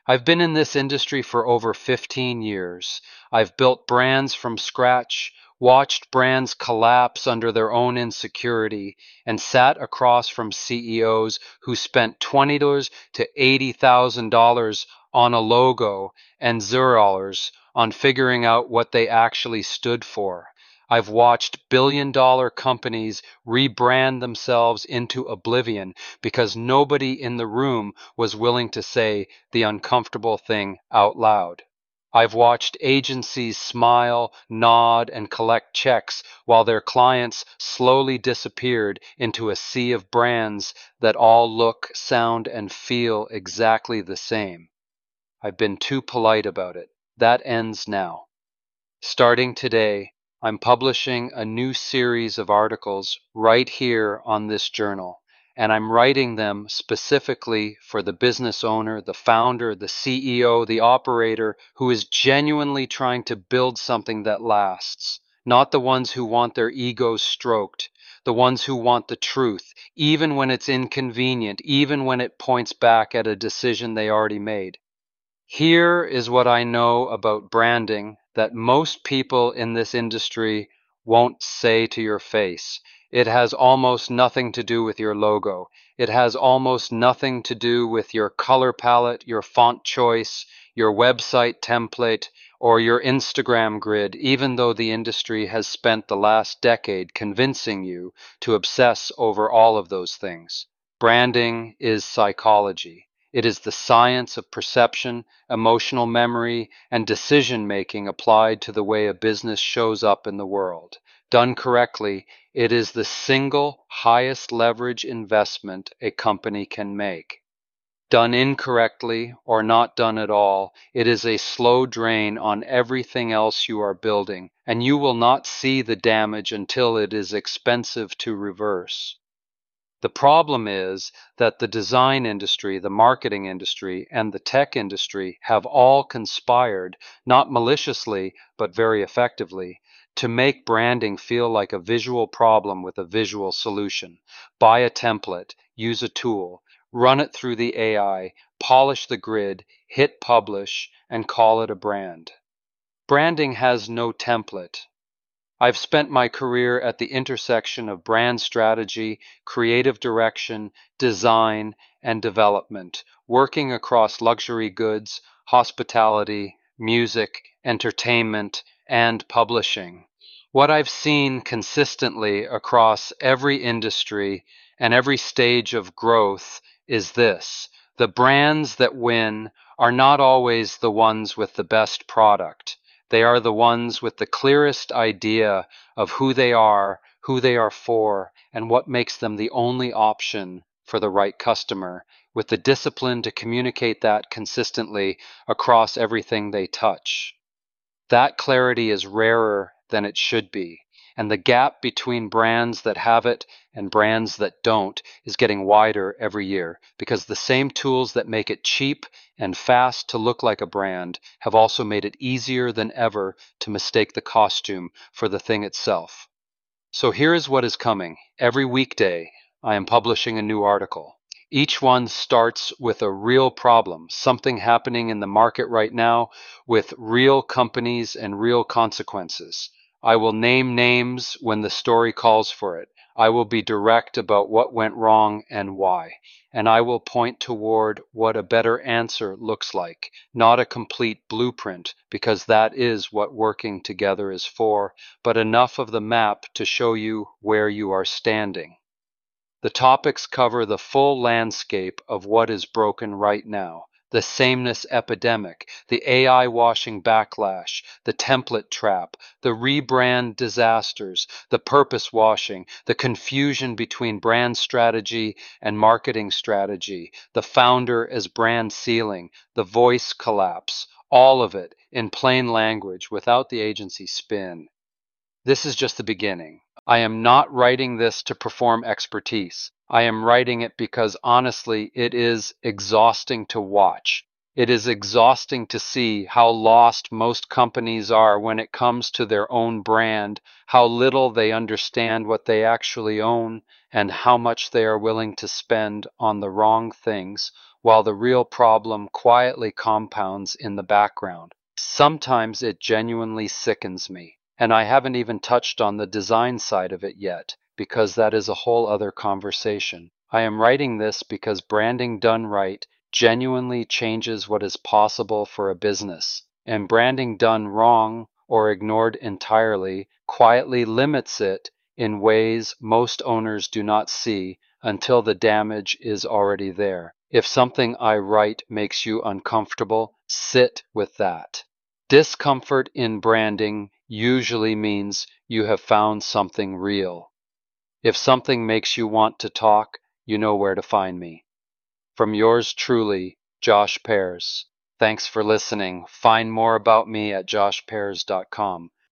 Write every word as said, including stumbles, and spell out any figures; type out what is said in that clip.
I've been in this industry for over fifteen years. I've built brands from scratch, watched brands collapse under their own insecurity, and sat across from C E Os who spent twenty dollars to eighty thousand dollars on a logo and zero dollars on figuring out what they actually stood for. I've watched billion dollar companies rebrand themselves into oblivion because nobody in the room was willing to say the uncomfortable thing out loud. I've watched agencies smile, nod, and collect checks while their clients slowly disappeared into a sea of brands that all look, sound, and feel exactly the same. I've been too polite about it. That ends now. Starting today, I'm publishing a new series of articles right here on this journal, and I'm writing them specifically for the business owner, the founder, the C E O, the operator who is genuinely trying to build something that lasts, not the ones who want their egos stroked, the ones who want the truth, even when it's inconvenient, even when it points back at a decision they already made. Here is what I know about branding that most people in this industry won't say to your face. It has almost nothing to do with your logo. It has almost nothing to do with your color palette, your font choice, your website template, or your Instagram grid, even though the industry has spent the last decade convincing you to obsess over all of those things. Branding is psychology. It is the science of perception, emotional memory, and decision-making applied to the way a business shows up in the world. Done correctly, it is the single highest leverage investment a company can make. Done incorrectly or not done at all, it is a slow drain on everything else you are building, and you will not see the damage until it is expensive to reverse. The problem is that the design industry, the marketing industry, and the tech industry have all conspired, not maliciously, but very effectively, to make branding feel like a visual problem with a visual solution. Buy a template, use a tool, run it through the A I, polish the grid, hit publish, and call it a brand. Branding has no template. I've spent my career at the intersection of brand strategy, creative direction, design, and development, working across luxury goods, hospitality, music, entertainment, and publishing. What I've seen consistently across every industry and every stage of growth is this: the brands that win are not always the ones with the best product. They are the ones with the clearest idea of who they are, who they are for, and what makes them the only option for the right customer, with the discipline to communicate that consistently across everything they touch. That clarity is rarer than it should be, and the gap between brands that have it and brands that don't is getting wider every year, because the same tools that make it cheap and fast to look like a brand have also made it easier than ever to mistake the costume for the thing itself. So here is what is coming. Every weekday, I am publishing a new article. Each one starts with a real problem, something happening in the market right now with real companies and real consequences. I will name names when the story calls for it. I will be direct about what went wrong and why. And I will point toward what a better answer looks like, not a complete blueprint, because that is what working together is for, but enough of the map to show you where you are standing. The topics cover the full landscape of what is broken right now: the sameness epidemic, the A I washing backlash, the template trap, the rebrand disasters, the purpose washing, the confusion between brand strategy and marketing strategy, the founder as brand ceiling, the voice collapse, all of it in plain language without the agency spin. This is just the beginning. I am not writing this to perform expertise. I am writing it because honestly, it is exhausting to watch. It is exhausting to see how lost most companies are when it comes to their own brand, how little they understand what they actually own, and how much they are willing to spend on the wrong things while the real problem quietly compounds in the background. Sometimes it genuinely sickens me, and I haven't even touched on the design side of it yet, because that is a whole other conversation. I am writing this because branding done right genuinely changes what is possible for a business, and branding done wrong or ignored entirely quietly limits it in ways most owners do not see until the damage is already there. If something I write makes you uncomfortable, sit with that. Discomfort in branding usually means you have found something real. If something makes you want to talk, you know where to find me. From yours truly, Josh Pears. Thanks for listening. Find more about me at josh pears dot com.